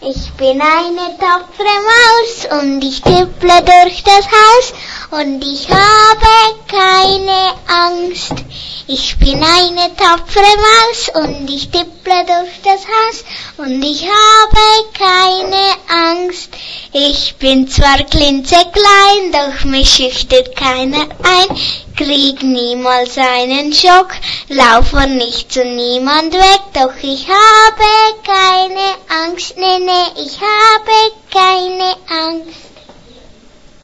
Ich bin eine tapfere Maus und ich tipple durch das Haus und ich habe keine Angst. Ich bin eine tapfere Maus und ich tipple durch das Haus und ich habe keine Angst. Ich bin zwar klitzeklein, doch mich schüchtert keiner ein. Krieg niemals einen Schock, lauf von nichts und niemand weg. Doch ich habe keine Angst, nee, ich habe keine Angst.